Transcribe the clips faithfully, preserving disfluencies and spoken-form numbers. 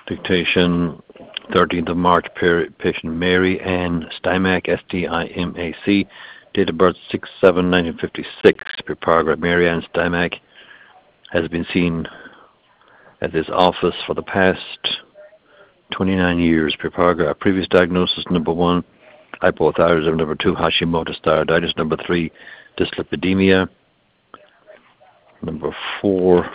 Dictation, thirteenth of March, patient Mary Ann Stimac, S T I M A C, date of birth six seven nineteen fifty-six, per paragraph. Mary Ann Stimac has been seen at this office for the past twenty-nine years, per paragraph. Previous diagnosis: number one, hypothyroidism; number two, Hashimoto's thyroiditis; number three, dyslipidemia; number four,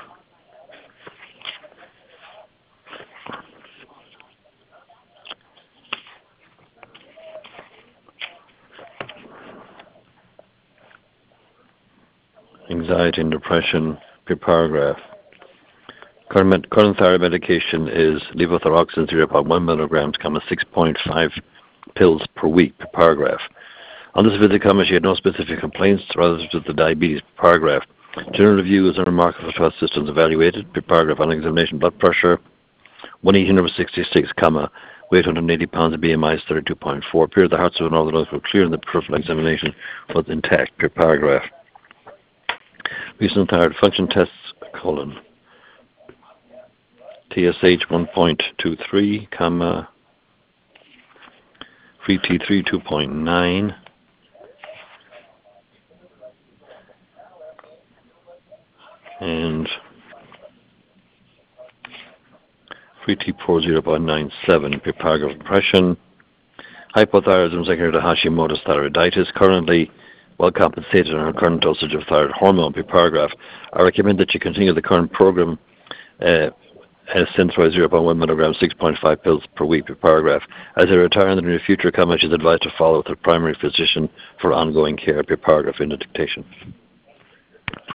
anxiety and depression, per paragraph. Current, current thyroid medication is levothyroxine zero point one milligrams, comma six point five pills per week, per paragraph. On this visit, comma, she had no specific complaints relative to the diabetes, per paragraph. General review is unremarkable for twelve systems evaluated, per paragraph. On examination, blood pressure one eighteen over sixty-six, comma, weight one hundred eighty pounds, B M I is thirty-two point four. Appeared the hearts of an orthodox were clear, and the peripheral examination was intact, per paragraph. Recent thyroid function tests, colon, T S H one point two three, comma, free T three two point nine, and free T four zero point nine seven, per paragraph. Depression, hypothyroidism secondary to Hashimoto's thyroiditis, currently well compensated on her current dosage of thyroid hormone, per paragraph. I recommend that you continue the current program uh, as Synthroid zero point one milligrams, six point five pills per week, per paragraph. As I retire in the near future, comment is advised to follow with her primary physician for ongoing care, per paragraph in the dictation.